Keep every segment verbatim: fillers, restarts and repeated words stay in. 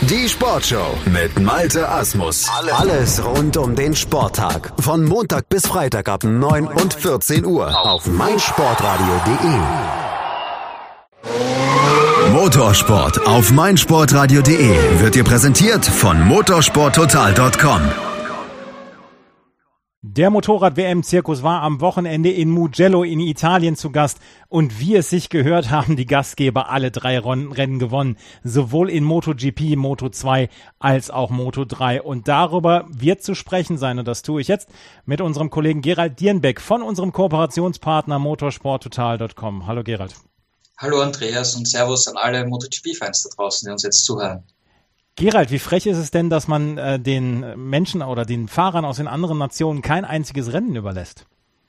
Die Sportshow mit Malte Asmus. Alles rund um den Sporttag. Von Montag bis Freitag ab neun und vierzehn Uhr auf meinsportradio punkt de. Motorsport auf meinsportradio punkt de wird dir präsentiert von motorsporttotal punkt com. Der Motorrad-W M-Zirkus war am Wochenende in Mugello in Italien zu Gast und wie es sich gehört, haben die Gastgeber alle drei Rennen gewonnen, sowohl in MotoGP, Moto zwei als auch Moto drei. Und darüber wird zu sprechen sein und das tue ich jetzt mit unserem Kollegen Gerald Dierenbeck von unserem Kooperationspartner motorsporttotal punkt com. Hallo Gerald. Hallo Andreas und Servus an alle MotoGP-Fans da draußen, die uns jetzt zuhören. Gerald, wie frech ist es denn, dass man äh, den Menschen oder den Fahrern aus den anderen Nationen kein einziges Rennen überlässt?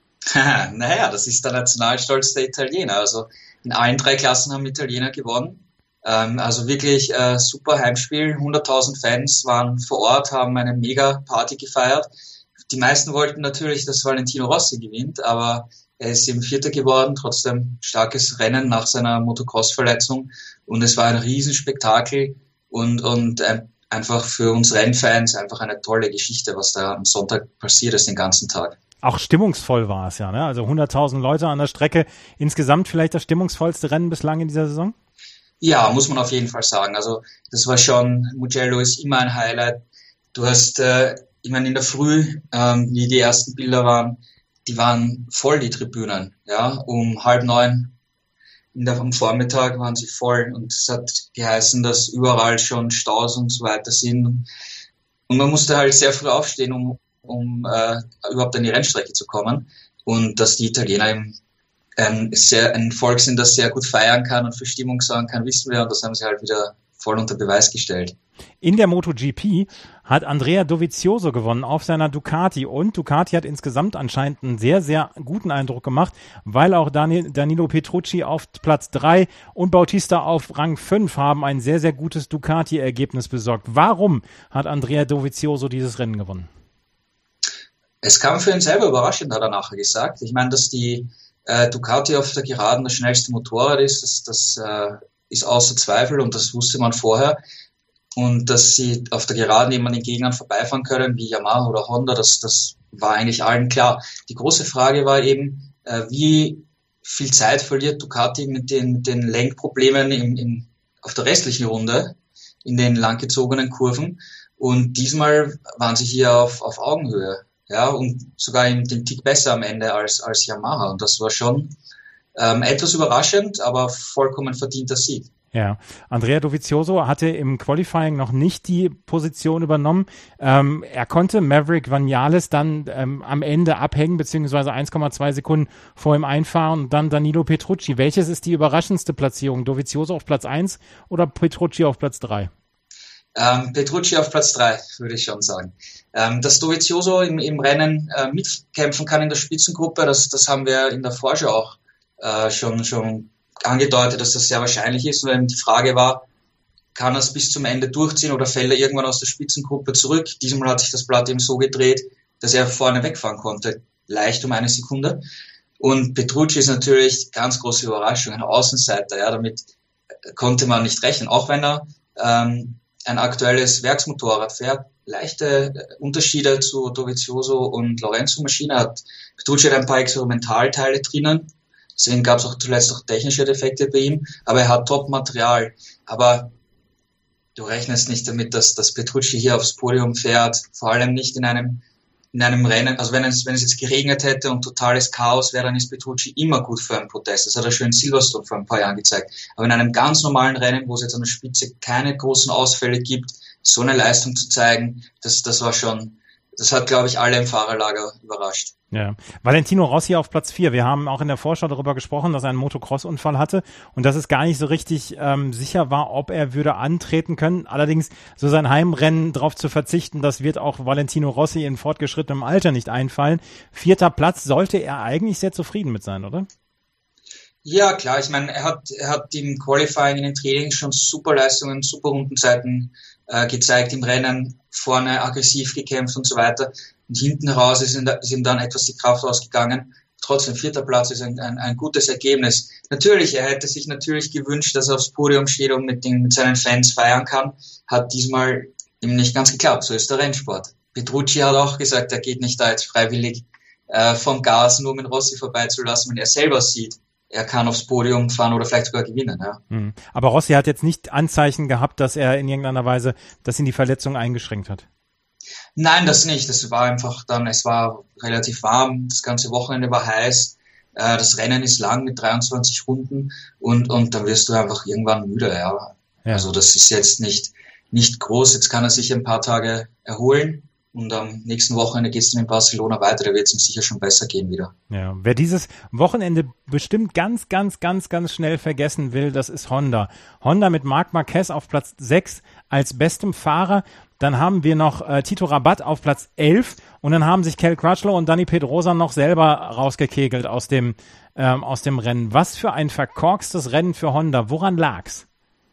Naja, das ist der Nationalstolz der Italiener. Also in allen drei Klassen haben Italiener gewonnen. Ähm, also wirklich äh, super Heimspiel. hunderttausend Fans waren vor Ort, haben eine mega Party gefeiert. Die meisten wollten natürlich, dass Valentino Rossi gewinnt, aber er ist eben Vierter geworden. Trotzdem starkes Rennen nach seiner Motocross-Verletzung. Und es war ein Riesenspektakel. Und, und äh, einfach für uns Rennfans einfach eine tolle Geschichte, was da am Sonntag passiert ist, den ganzen Tag. Auch stimmungsvoll war es ja, ne? Also hunderttausend Leute an der Strecke. Insgesamt vielleicht das stimmungsvollste Rennen bislang in dieser Saison? Ja, muss man auf jeden Fall sagen. Also das war schon, Mugello ist immer ein Highlight. Du hast, äh, ich meine, in der Früh, ähm, wie die ersten Bilder waren, die waren voll, die Tribünen. Ja, um halb neun. In der, am Vormittag waren sie voll und es hat geheißen, dass überall schon Staus und so weiter sind. Und man musste halt sehr früh aufstehen, um, um äh, überhaupt an die Rennstrecke zu kommen. Und dass die Italiener eben ein, sehr, ein Volk sind, das sehr gut feiern kann und für Stimmung sorgen kann, wissen wir. Und das haben sie halt wieder voll unter Beweis gestellt. In der MotoGP hat Andrea Dovizioso gewonnen auf seiner Ducati und Ducati hat insgesamt anscheinend einen sehr, sehr guten Eindruck gemacht, weil auch Dani- Danilo Petrucci auf Platz drei und Bautista auf Rang fünf haben ein sehr, sehr gutes Ducati-Ergebnis besorgt. Warum hat Andrea Dovizioso dieses Rennen gewonnen? Es kam für ihn selber überraschend, hat er nachher gesagt. Ich meine, dass die äh, Ducati auf der Geraden das schnellste Motorrad ist, das, das äh, ist außer Zweifel und das wusste man vorher. Und dass sie auf der Geraden eben an den Gegnern vorbeifahren können, wie Yamaha oder Honda, das, das war eigentlich allen klar. Die große Frage war eben, äh, wie viel Zeit verliert Ducati mit den, mit den Lenkproblemen im, im, auf der restlichen Runde, in den langgezogenen Kurven. Und diesmal waren sie hier auf, auf Augenhöhe, ja, und sogar in den Tick besser am Ende als, als Yamaha. Und das war schon ähm, etwas überraschend, aber vollkommen verdienter Sieg. Ja, Andrea Dovizioso hatte im Qualifying noch nicht die Position übernommen. Ähm, er konnte Maverick Vinales dann ähm, am Ende abhängen, beziehungsweise eins Komma zwei Sekunden vor ihm einfahren und dann Danilo Petrucci. Welches ist die überraschendste Platzierung? Dovizioso auf Platz eins oder Petrucci auf Platz drei? Ähm, Petrucci auf Platz drei, würde ich schon sagen. Ähm, dass Dovizioso im, im Rennen äh, mitkämpfen kann in der Spitzengruppe, das, das haben wir in der Vorschau auch äh, schon, schon angedeutet, dass das sehr wahrscheinlich ist, weil die Frage war, kann er es bis zum Ende durchziehen oder fällt er irgendwann aus der Spitzengruppe zurück? Diesmal hat sich das Blatt eben so gedreht, dass er vorne wegfahren konnte, leicht um eine Sekunde. Und Petrucci ist natürlich ganz große Überraschung, ein Außenseiter, ja, damit konnte man nicht rechnen, auch wenn er ähm, ein aktuelles Werksmotorrad fährt, leichte Unterschiede zu Dovizioso und Lorenzo Maschine hat. Petrucci hat ein paar Experimentalteile drinnen, deswegen gab es auch zuletzt auch technische Defekte bei ihm, aber er hat Top-Material. Aber du rechnest nicht damit, dass, dass Petrucci hier aufs Podium fährt, vor allem nicht in einem in einem Rennen. Also wenn es, wenn es jetzt geregnet hätte und totales Chaos wäre, dann ist Petrucci immer gut für einen Protest. Das hat er schon in Silverstone vor ein paar Jahren gezeigt. Aber in einem ganz normalen Rennen, wo es jetzt an der Spitze keine großen Ausfälle gibt, so eine Leistung zu zeigen, das, das war schon, das hat, glaube ich, alle im Fahrerlager überrascht. Ja, Valentino Rossi auf Platz vier. Wir haben auch in der Vorschau darüber gesprochen, dass er einen Motocross-Unfall hatte und dass es gar nicht so richtig ähm, sicher war, ob er würde antreten können. Allerdings so sein Heimrennen darauf zu verzichten, das wird auch Valentino Rossi in fortgeschrittenem Alter nicht einfallen. Vierter Platz, sollte er eigentlich sehr zufrieden mit sein, oder? Ja, klar. Ich meine, er hat, er hat im Qualifying, in den Trainings schon super Leistungen, super Rundenzeiten äh, gezeigt, im Rennen vorne aggressiv gekämpft und so weiter. Und hinten heraus ist ihm, ist ihm dann etwas die Kraft ausgegangen. trotzdem vierter Platz ist ein, ein, ein gutes Ergebnis. Natürlich, er hätte sich natürlich gewünscht, dass er aufs Podium steht und mit, den, mit seinen Fans feiern kann. Hat diesmal ihm nicht ganz geklappt. So ist der Rennsport. Petrucci hat auch gesagt, er geht nicht da jetzt freiwillig äh, vom Gas, nur mit Rossi vorbeizulassen, wenn er selber sieht, er kann aufs Podium fahren oder vielleicht sogar gewinnen. Ja. Mhm. Aber Rossi hat jetzt nicht Anzeichen gehabt, dass er in irgendeiner Weise, dass ihn die Verletzung eingeschränkt hat. Nein, das nicht. Das war einfach dann, es war relativ warm, das ganze Wochenende war heiß, äh, das Rennen ist lang mit dreiundzwanzig Runden und, und dann wirst du einfach irgendwann müde. Ja. Ja. Also das ist jetzt nicht, nicht groß, jetzt kann er sich ein paar Tage erholen. Und am nächsten Wochenende geht es dann in Barcelona weiter, da wird es ihm sicher schon besser gehen wieder. Ja, wer dieses Wochenende bestimmt ganz, ganz, ganz, ganz schnell vergessen will, das ist Honda. Honda mit Marc Marquez auf Platz sechs als bestem Fahrer. Dann haben wir noch äh, Tito Rabat auf Platz elf und dann haben sich Cal Crutchlow und Dani Pedrosa noch selber rausgekegelt aus dem, ähm, aus dem Rennen. Was für ein verkorkstes Rennen für Honda. Woran lag's?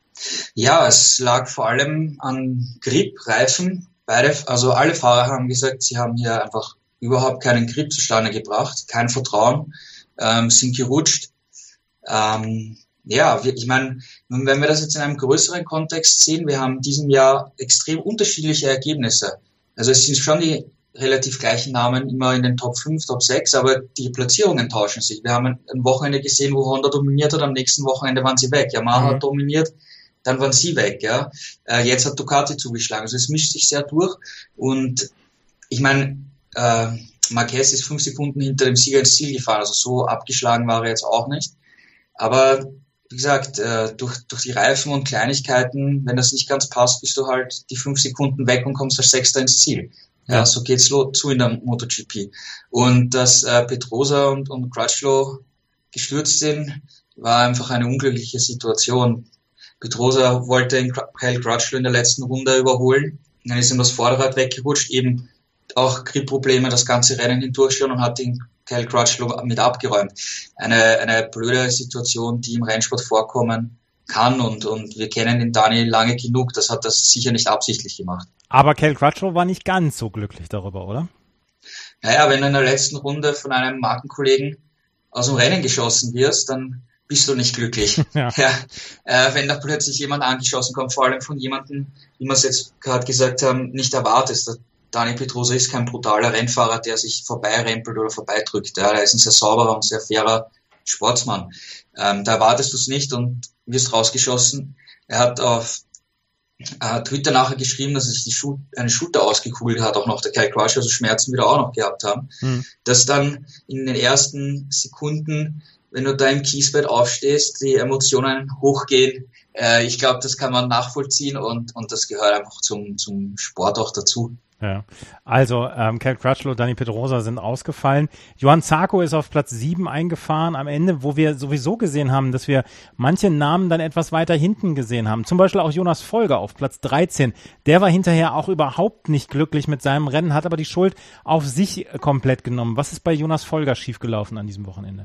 Ja, es lag vor allem an Grip, Reifen. Beide, also alle Fahrer haben gesagt, sie haben hier einfach überhaupt keinen Grip zustande gebracht, kein Vertrauen, ähm, sind gerutscht. Ähm, ja, ich meine, wenn wir das jetzt in einem größeren Kontext sehen, wir haben in diesem Jahr extrem unterschiedliche Ergebnisse. Also es sind schon die relativ gleichen Namen immer in den Top fünf, Top sechs, aber die Platzierungen tauschen sich. Wir haben ein Wochenende gesehen, wo Honda dominiert hat, am nächsten Wochenende waren sie weg. Yamaha mhm. hat dominiert, dann waren sie weg, ja. Äh, jetzt hat Ducati zugeschlagen. Also es mischt sich sehr durch. Und ich meine, äh, Marquez ist fünf Sekunden hinter dem Sieger ins Ziel gefahren. Also so abgeschlagen war er jetzt auch nicht. Aber wie gesagt, äh, durch, durch die Reifen und Kleinigkeiten, wenn das nicht ganz passt, bist du halt die fünf Sekunden weg und kommst als Sechster ins Ziel. Ja, ja. So geht's lo- zu in der MotoGP. Und dass äh, Pedrosa und, und Crutchlow gestürzt sind, war einfach eine unglückliche Situation. Pedrosa wollte in Cal Crutchlow in der letzten Runde überholen. Dann ist ihm das Vorderrad weggerutscht, eben auch Gripprobleme das ganze Rennen hindurch schon und hat ihn Cal Crutchlow mit abgeräumt. Eine, eine blöde Situation, die im Rennsport vorkommen kann und, und wir kennen den Dani lange genug, das hat das sicher nicht absichtlich gemacht. Aber Cal Crutchlow war nicht ganz so glücklich darüber, oder? Naja, wenn du in der letzten Runde von einem Markenkollegen aus dem Rennen geschossen wirst, dann bist du nicht glücklich. Ja. Ja, äh, wenn da plötzlich jemand angeschossen kommt, vor allem von jemandem, wie wir es jetzt gerade gesagt haben, nicht erwartest. Der Dani Pedrosa ist kein brutaler Rennfahrer, der sich vorbeirempelt oder vorbeidrückt. Ja, er ist ein sehr sauberer und sehr fairer Sportsmann. Ähm, da erwartest du es nicht und wirst rausgeschossen. Er hat auf äh, Twitter nachher geschrieben, dass er sich die Schul- eine Schulter ausgekugelt hat, auch noch der Cal Crutchlow, also Schmerzen wieder auch noch gehabt haben. Mhm. Dass dann in den ersten Sekunden, wenn du da im Kiesbett aufstehst, die Emotionen hochgehen. Äh, ich glaube, das kann man nachvollziehen und, und das gehört einfach zum, zum Sport auch dazu. Ja, also ähm, Cal Crutchlow, Dani Pedrosa sind ausgefallen. Johann Zarco ist auf Platz sieben eingefahren am Ende, wo wir sowieso gesehen haben, dass wir manche Namen dann etwas weiter hinten gesehen haben. Zum Beispiel auch Jonas Folger auf Platz dreizehn. Der war hinterher auch überhaupt nicht glücklich mit seinem Rennen, hat aber die Schuld auf sich komplett genommen. Was ist bei Jonas Folger schiefgelaufen an diesem Wochenende?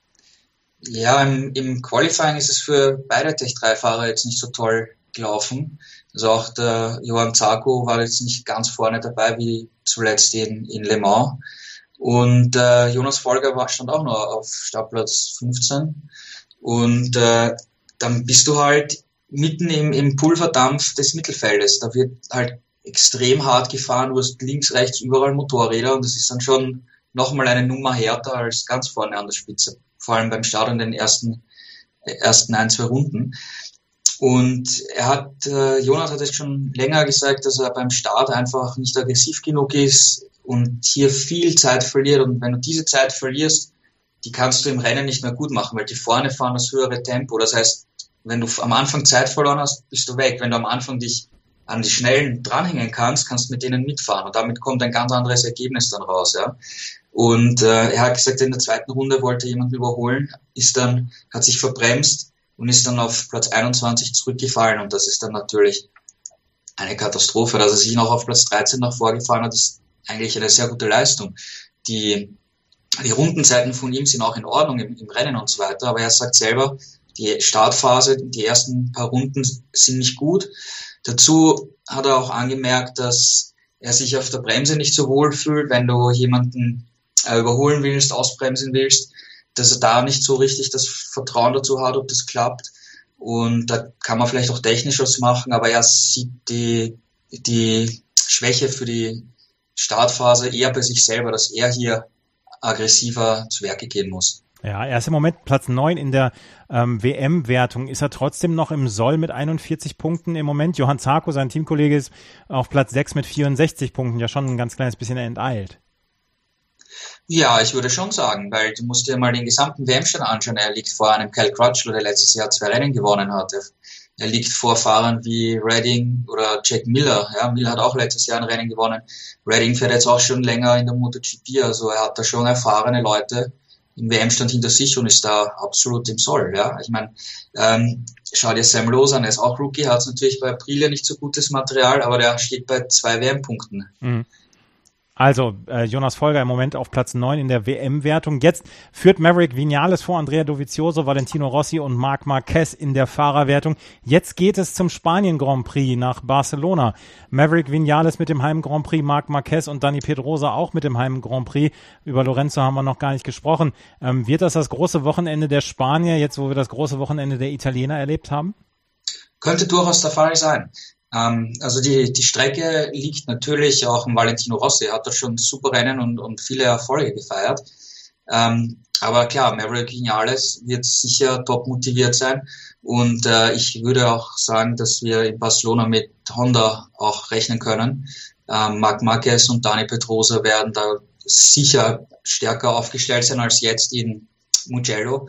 Ja, im, im Qualifying ist es für beide Tech drei Fahrer jetzt nicht so toll gelaufen. Also auch der Johann Zarco war jetzt nicht ganz vorne dabei wie zuletzt in, in Le Mans. Und äh, Jonas Folger war, stand auch noch auf Startplatz fünfzehn. Und äh, dann bist du halt mitten im, im Pulverdampf des Mittelfeldes. Da wird halt extrem hart gefahren. Du hast links, rechts überall Motorräder und das ist dann schon nochmal eine Nummer härter als ganz vorne an der Spitze. Vor allem beim Start in den ersten, ersten ein, zwei Runden. Und er hat, äh, Jonas hat es schon länger gesagt, dass er beim Start einfach nicht aggressiv genug ist und hier viel Zeit verliert. Und wenn du diese Zeit verlierst, die kannst du im Rennen nicht mehr gut machen, weil die vorne fahren das höhere Tempo. Das heißt, wenn du am Anfang Zeit verloren hast, bist du weg. Wenn du am Anfang dich an die Schnellen dranhängen kannst, kannst du mit denen mitfahren. Und damit kommt ein ganz anderes Ergebnis dann raus, ja. Und äh, er hat gesagt, in der zweiten Runde wollte jemand überholen, ist dann, hat sich verbremst und ist dann auf Platz einundzwanzig zurückgefallen. Und das ist dann natürlich eine Katastrophe. Dass er sich noch auf Platz dreizehn noch vorgefahren hat, ist eigentlich eine sehr gute Leistung. Die, die Rundenzeiten von ihm sind auch in Ordnung im, im Rennen und so weiter. Aber er sagt selber, die Startphase, die ersten paar Runden sind nicht gut. Dazu hat er auch angemerkt, dass er sich auf der Bremse nicht so wohl fühlt, wenn du jemanden äh, überholen willst, ausbremsen willst, dass er da nicht so richtig das Vertrauen dazu hat, ob das klappt. Und da kann man vielleicht auch technisch was machen, aber er sieht die, die Schwäche für die Startphase eher bei sich selber, dass er hier aggressiver zu Werke gehen muss. Ja, er ist im Moment Platz neun in der ähm, W M-Wertung. Ist er trotzdem noch im Soll mit einundvierzig Punkten im Moment? Johann Zarco, sein Teamkollege, ist auf Platz sechs mit vierundsechzig Punkten. Ja, schon ein ganz kleines bisschen enteilt. Ja, ich würde schon sagen, weil du musst dir mal den gesamten W M-Stand anschauen. Er liegt vor einem Kyle Crutchlow, der letztes Jahr zwei Rennen gewonnen hat. Er liegt vor Fahrern wie Redding oder Jack Miller. Ja, Miller hat auch letztes Jahr ein Rennen gewonnen. Redding fährt jetzt auch schon länger in der MotoGP. Also er hat da schon erfahrene Leute im W M-Stand hinter sich und ist da absolut im Soll. Ja, ich meine, ähm, schau dir Sam Lowe an, er ist auch Rookie, hat natürlich bei Aprilia nicht so gutes Material, aber der steht bei zwei W M-Punkten. Mhm. Also äh, Jonas Folger im Moment auf Platz neun in der W M-Wertung. Jetzt führt Maverick Viñales vor Andrea Dovizioso, Valentino Rossi und Marc Marquez in der Fahrerwertung. Jetzt geht es zum Spanien Grand Prix nach Barcelona. Maverick Viñales mit dem Heim Grand Prix, Marc Marquez und Dani Pedrosa auch mit dem Heim Grand Prix. Über Lorenzo haben wir noch gar nicht gesprochen. Ähm, wird das das große Wochenende der Spanier, jetzt wo wir das große Wochenende der Italiener erlebt haben? Könnte durchaus der Fall sein. Also die, die Strecke liegt natürlich auch im Valentino Rossi, er hat da schon super Rennen und, und viele Erfolge gefeiert. Ähm, aber klar, Maverick Viñales wird sicher top motiviert sein und äh, ich würde auch sagen, dass wir in Barcelona mit Honda auch rechnen können. Ähm, Marc Marquez und Dani Pedrosa werden da sicher stärker aufgestellt sein als jetzt in Mugello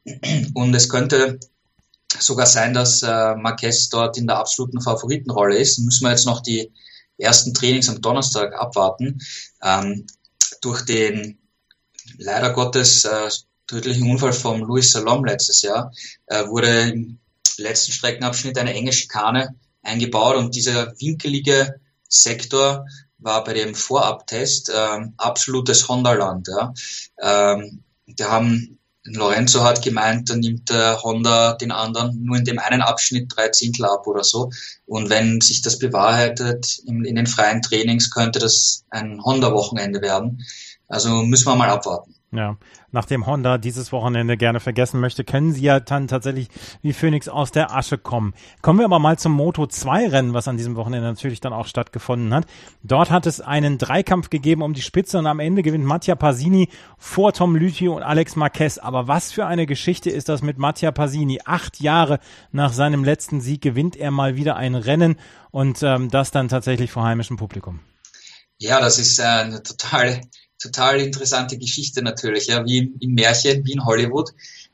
und es könnte sogar sein, dass äh, Marquez dort in der absoluten Favoritenrolle ist. Müssen wir jetzt noch die ersten Trainings am Donnerstag abwarten. Ähm, durch den leider Gottes äh, tödlichen Unfall von Luis Salom letztes Jahr äh, wurde im letzten Streckenabschnitt eine enge Schikane eingebaut und dieser winkelige Sektor war bei dem Vorabtest äh, absolutes Honda-Land. Ja. Ähm, wir haben Lorenzo hat gemeint, da nimmt der Honda den anderen nur in dem einen Abschnitt drei Zehntel ab oder so. Und wenn sich das bewahrheitet in, in den freien Trainings, könnte das ein Honda-Wochenende werden. Also müssen wir mal abwarten. Ja, nachdem Honda dieses Wochenende gerne vergessen möchte, können sie ja dann tatsächlich wie Phönix aus der Asche kommen. Kommen wir aber mal zum Moto zwei Rennen, was an diesem Wochenende natürlich dann auch stattgefunden hat. Dort hat es einen Dreikampf gegeben um die Spitze und am Ende gewinnt Mattia Pasini vor Tom Lüthi und Alex Marquez. Aber was für eine Geschichte ist das mit Mattia Pasini? Acht Jahre nach seinem letzten Sieg gewinnt er mal wieder ein Rennen und ähm, das dann tatsächlich vor heimischem Publikum. Ja, das ist äh, eine totale Total interessante Geschichte natürlich, ja, wie im, im Märchen, wie in Hollywood.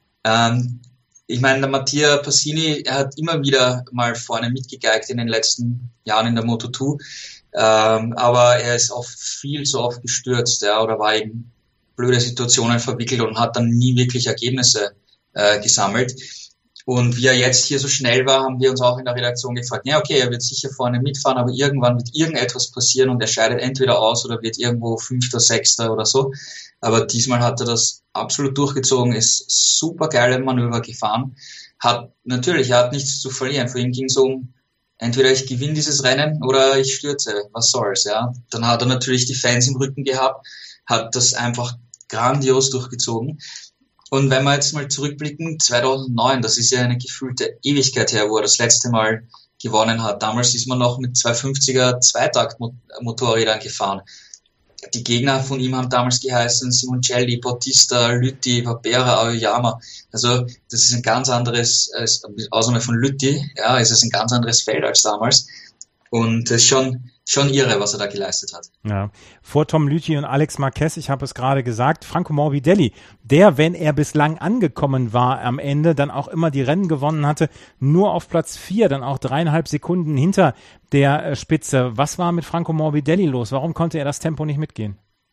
Ähm, ich meine, der Mattia Pasini, er hat immer wieder mal vorne mitgegeigt in den letzten Jahren in der Moto zwei, ähm, aber er ist auch viel zu oft gestürzt, ja, oder war in blöde Situationen verwickelt und hat dann nie wirklich Ergebnisse äh, gesammelt. Und wie er jetzt hier so schnell war, haben wir uns auch in der Redaktion gefragt, ja okay, er wird sicher vorne mitfahren, aber irgendwann wird irgendetwas passieren und er scheidet entweder aus oder wird irgendwo Fünfter, Sechster oder so. Aber diesmal hat er das absolut durchgezogen, ist super geile Manöver gefahren, hat natürlich, er hat nichts zu verlieren. Für ihn ging es um, entweder ich gewinne dieses Rennen oder ich stürze, was soll's, ja. Dann hat er natürlich die Fans im Rücken gehabt, hat das einfach grandios durchgezogen. Und wenn wir jetzt mal zurückblicken, zweitausendneun, das ist ja eine gefühlte Ewigkeit her, wo er das letzte Mal gewonnen hat. Damals ist man noch mit zwei fünfziger Zweitakt-Motorrädern gefahren. Die Gegner von ihm haben damals geheißen Simoncelli, Bautista, Lüthi, Vapera, Aoyama. Also das ist ein ganz anderes, außer von Lüthi, ja, ist es ein ganz anderes Feld als damals. Und es ist schon Schon irre, was er da geleistet hat. Ja, vor Tom Lüthi und Alex Marquez, ich habe es gerade gesagt, Franco Morbidelli, der, wenn er bislang angekommen war am Ende, dann auch immer die Rennen gewonnen hatte, nur auf Platz vier, dann auch dreieinhalb Sekunden hinter der äh, Spitze. Was war mit Franco Morbidelli los? Warum konnte er das Tempo nicht mitgehen?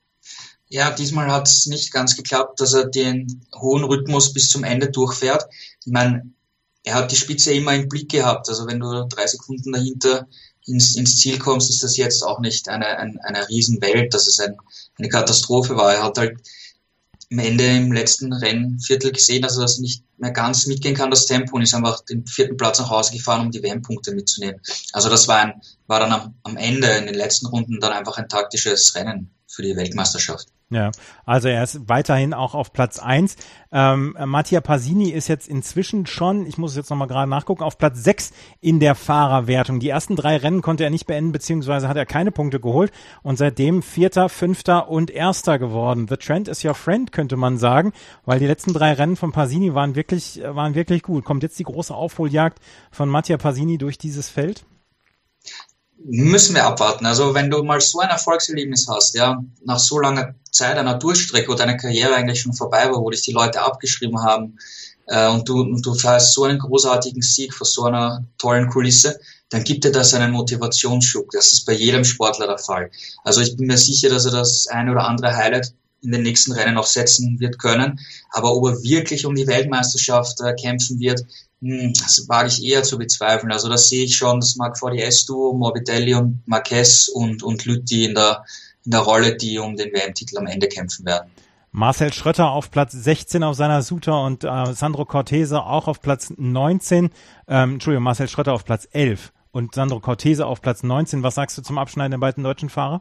Ja, diesmal hat es nicht ganz geklappt, dass er den hohen Rhythmus bis zum Ende durchfährt. Ich meine, er hat die Spitze immer im Blick gehabt, also wenn du drei Sekunden dahinter ins, ins Ziel kommst, ist das jetzt auch nicht eine, eine, eine Riesenwelt, dass es ein, eine Katastrophe war. Er hat halt am Ende im letzten Rennviertel gesehen, dass er das nicht mehr ganz mitgehen kann, das Tempo, und ist einfach den vierten Platz nach Hause gefahren, um die W M-Punkte mitzunehmen. Also das war, ein, war dann am, am Ende, in den letzten Runden, dann einfach ein taktisches Rennen für die Weltmeisterschaft. Ja, also er ist weiterhin auch auf Platz eins. Ähm, Mattia Pasini ist jetzt inzwischen schon, ich muss es jetzt nochmal gerade nachgucken, auf Platz sechs in der Fahrerwertung. Die ersten drei Rennen konnte er nicht beenden, beziehungsweise hat er keine Punkte geholt und seitdem Vierter, Fünfter und Erster geworden. The Trend is your friend, könnte man sagen, weil die letzten drei Rennen von Pasini waren wirklich, waren wirklich gut. Kommt jetzt die große Aufholjagd von Mattia Pasini durch dieses Feld? Müssen wir abwarten. Also wenn du mal so ein Erfolgserlebnis hast, ja, nach so langer Zeit einer Durchstrecke, wo deine Karriere eigentlich schon vorbei war, wo dich die Leute abgeschrieben haben, äh, und du und du feierst so einen großartigen Sieg vor so einer tollen Kulisse, dann gibt dir das einen Motivationsschub. Das ist bei jedem Sportler der Fall. Also ich bin mir sicher, dass er das ein oder andere Highlight in den nächsten Rennen noch setzen wird können. Aber ob er wirklich um die Weltmeisterschaft äh, kämpfen wird, das wage ich eher zu bezweifeln. Also das sehe ich schon, das mag V D S-Duo, Morbidelli und Marquez und, und Lüthi in der, in der Rolle, die um den W M-Titel am Ende kämpfen werden. Marcel Schrötter auf Platz sechzehn auf seiner Suter und äh, Sandro Cortese auch auf Platz neunzehn. Ähm, Entschuldigung, Marcel Schrötter auf Platz elf und Sandro Cortese auf Platz neunzehn. Was sagst du zum Abschneiden der beiden deutschen Fahrer?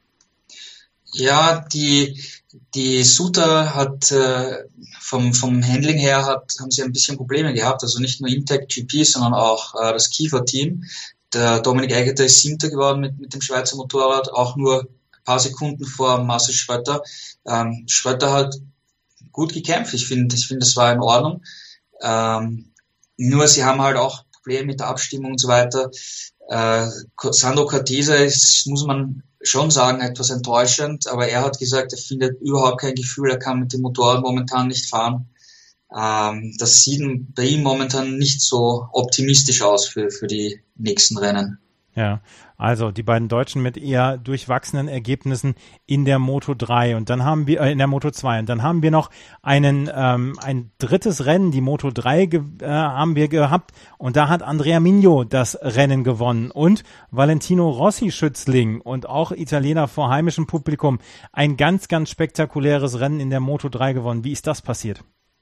Ja, die, die Suter hat äh, vom, vom Handling her hat, haben sie ein bisschen Probleme gehabt. Also nicht nur Intec G P, sondern auch äh, das Kiefer-Team. Der Dominik Egeter ist Siebter geworden mit, mit dem Schweizer Motorrad, auch nur ein paar Sekunden vor Marcel Schrötter. Ähm, Schrötter hat gut gekämpft. Ich finde, ich finde, das war in Ordnung. Ähm, nur sie haben halt auch Probleme mit der Abstimmung und so weiter. Äh, Sandro Cortese ist, muss man schon sagen, etwas enttäuschend, aber er hat gesagt, er findet überhaupt kein Gefühl, er kann mit dem Motorrad momentan nicht fahren. Ähm, das sieht bei ihm momentan nicht so optimistisch aus für, für die nächsten Rennen. Ja, also die beiden Deutschen mit eher durchwachsenen Ergebnissen in der Moto drei und dann haben wir äh, in der Moto zwei und dann haben wir noch einen ähm, ein drittes Rennen, die Moto drei ge- äh, haben wir gehabt und da hat Andrea Migno das Rennen gewonnen und Valentino Rossi Schützling und auch Italiener vor heimischem Publikum ein ganz, ganz spektakuläres Rennen in der Moto drei gewonnen. Wie ist das passiert?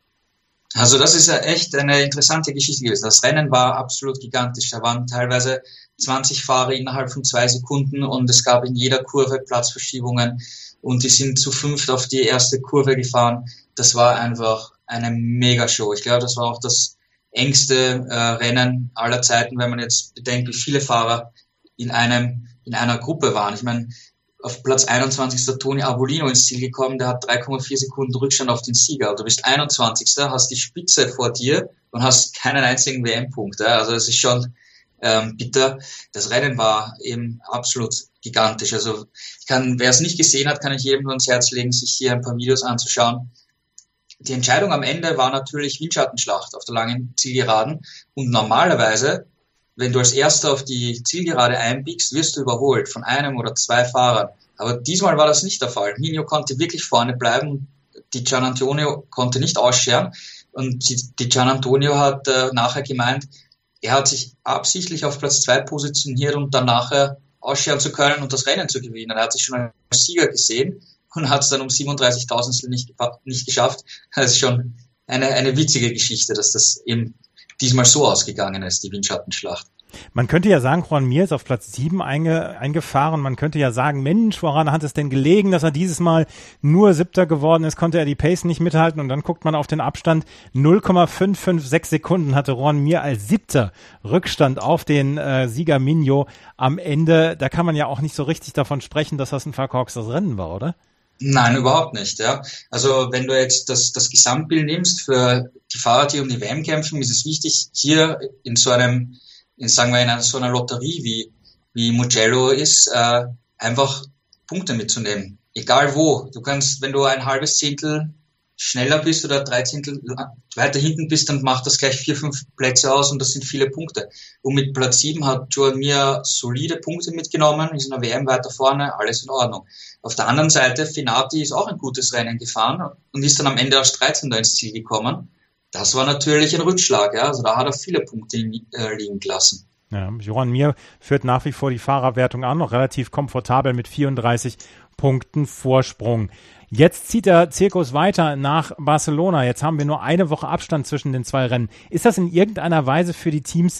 Also das ist ja echt eine interessante Geschichte gewesen. Das Rennen war absolut gigantisch. Da waren teilweise zwanzig Fahrer innerhalb von zwei Sekunden und es gab in jeder Kurve Platzverschiebungen und die sind zu fünft auf die erste Kurve gefahren. Das war einfach eine Mega-Show. Ich glaube, das war auch das engste äh, Rennen aller Zeiten, wenn man jetzt bedenkt, wie viele Fahrer in einem in einer Gruppe waren. Ich meine, auf Platz einundzwanzig ist der Toni Arbolino ins Ziel gekommen, der hat drei Komma vier Sekunden Rückstand auf den Sieger. Du bist einundzwanzigster, hast die Spitze vor dir und hast keinen einzigen W M-Punkt. Ja? Also es ist schon ähm, bitter. Das Rennen war eben absolut gigantisch. Also ich kann, wer es nicht gesehen hat, kann ich jedem nur ans Herz legen, sich hier ein paar Videos anzuschauen. Die Entscheidung am Ende war natürlich Windschattenschlacht auf der langen Zielgeraden und normalerweise, wenn du als Erster auf die Zielgerade einbiegst, wirst du überholt von einem oder zwei Fahrern. Aber diesmal war das nicht der Fall. Migno konnte wirklich vorne bleiben, die Gian Antonio konnte nicht ausscheren und die, die Gian Antonio hat äh, nachher gemeint, er hat sich absichtlich auf Platz zwei positioniert, um dann nachher ausscheren zu können und das Rennen zu gewinnen. Er hat sich schon als Sieger gesehen und hat es dann um siebenunddreißigtausendstel nicht, nicht geschafft. Das ist schon eine, eine witzige Geschichte, dass das eben diesmal so ausgegangen ist, die Windschattenschlacht. Man könnte ja sagen, Joan Mir ist auf Platz sieben einge, eingefahren. Man könnte ja sagen, Mensch, woran hat es denn gelegen, dass er dieses Mal nur Siebter geworden ist? Konnte er die Pace nicht mithalten? Und dann guckt man auf den Abstand. null Komma fünf fünf sechs Sekunden hatte Joan Mir als Siebter Rückstand auf den äh, Sieger Migno am Ende. Da kann man ja auch nicht so richtig davon sprechen, dass das ein verkorkstes Rennen war, oder? Nein, überhaupt nicht. Ja. Also wenn du jetzt das, das Gesamtbild nimmst für die Fahrer, die um die W M kämpfen, ist es wichtig, hier in so einem, in, sagen wir in einer, so einer Lotterie wie wie Mugello ist, äh, einfach Punkte mitzunehmen. Egal wo. Du kannst, wenn du ein halbes Zehntel schneller bist oder drei Zehntel weiter hinten bist, dann macht das gleich vier, fünf Plätze aus und das sind viele Punkte. Und mit Platz sieben hat Joan Mir solide Punkte mitgenommen, ist in der W M weiter vorne, alles in Ordnung. Auf der anderen Seite, Finati ist auch ein gutes Rennen gefahren und ist dann am Ende als dreizehnter ins Ziel gekommen. Das war natürlich ein Rückschlag, ja. Also da hat er viele Punkte äh, liegen gelassen. Ja, Joan Mir führt nach wie vor die Fahrerwertung an, noch relativ komfortabel mit vierunddreißig Punkten Vorsprung. Jetzt zieht der Zirkus weiter nach Barcelona. Jetzt haben wir nur eine Woche Abstand zwischen den zwei Rennen. Ist das in irgendeiner Weise für die Teams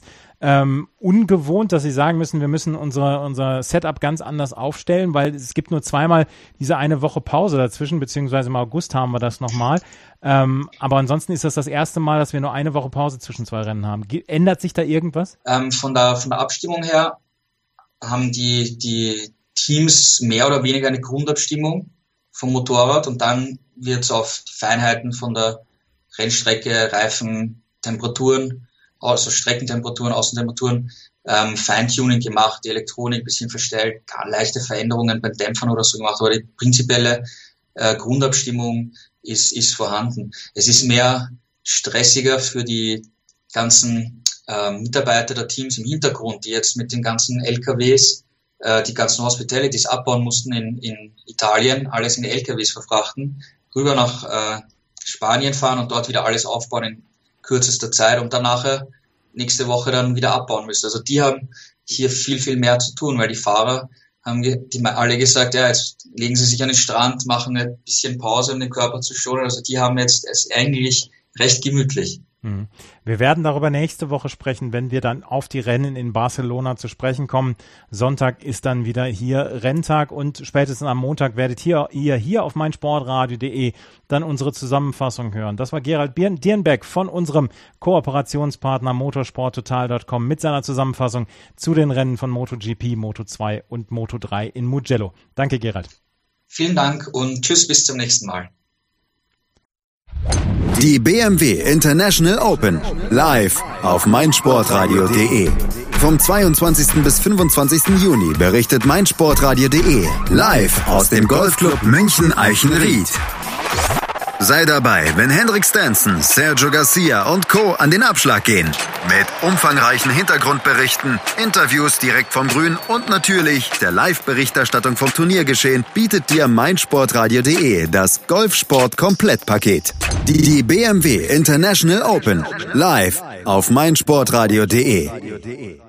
ähm, ungewohnt, dass Sie sagen müssen, wir müssen unsere, unser Setup ganz anders aufstellen, weil es gibt nur zweimal diese eine Woche Pause dazwischen, beziehungsweise im August haben wir das nochmal. Ähm, aber ansonsten ist das das erste Mal, dass wir nur eine Woche Pause zwischen zwei Rennen haben. Ge- ändert sich da irgendwas? Ähm, von der, von der Abstimmung her haben die, die Teams mehr oder weniger eine Grundabstimmung vom Motorrad und dann wird es auf die Feinheiten von der Rennstrecke, Reifen, Temperaturen, also Streckentemperaturen, Außentemperaturen, ähm, Feintuning gemacht, die Elektronik ein bisschen verstellt, gar leichte Veränderungen beim Dämpfern oder so gemacht, aber die prinzipielle äh, Grundabstimmung ist, ist vorhanden. Es ist mehr stressiger für die ganzen äh, Mitarbeiter der Teams im Hintergrund, die jetzt mit den ganzen L K Ws äh, die ganzen Hospitalities abbauen mussten in, in Italien, alles in L K Ws verfrachten, rüber nach äh, Spanien fahren und dort wieder alles aufbauen in kürzester Zeit und dann nachher nächste Woche dann wieder abbauen müssen. Also die haben hier viel, viel mehr zu tun, weil die Fahrer haben die alle gesagt, ja, jetzt legen sie sich an den Strand, machen ein bisschen Pause, um den Körper zu schonen. Also die haben jetzt es eigentlich recht gemütlich. Wir werden darüber nächste Woche sprechen, wenn wir dann auf die Rennen in Barcelona zu sprechen kommen. Sonntag ist dann wieder hier Renntag und spätestens am Montag werdet ihr hier, hier auf meinsportradio punkt de dann unsere Zusammenfassung hören. Das war Gerald Dierenbeck von unserem Kooperationspartner motorsporttotal punkt com mit seiner Zusammenfassung zu den Rennen von MotoGP, Moto zwei und Moto drei in Mugello. Danke, Gerald. Vielen Dank und tschüss, bis zum nächsten Mal. Die B M W International Open live auf meinsportradio punkt de. Vom zweiundzwanzigsten bis fünfundzwanzigsten Juni berichtet meinsportradio punkt de live aus dem Golfclub München Eichenried. Sei dabei, wenn Henrik Stenson, Sergio Garcia und Co. an den Abschlag gehen. Mit umfangreichen Hintergrundberichten, Interviews direkt vom Grün und natürlich der Live-Berichterstattung vom Turniergeschehen bietet dir meinsportradio punkt de das Golfsport-Komplettpaket. Die, die B M W International Open live auf meinsportradio punkt de.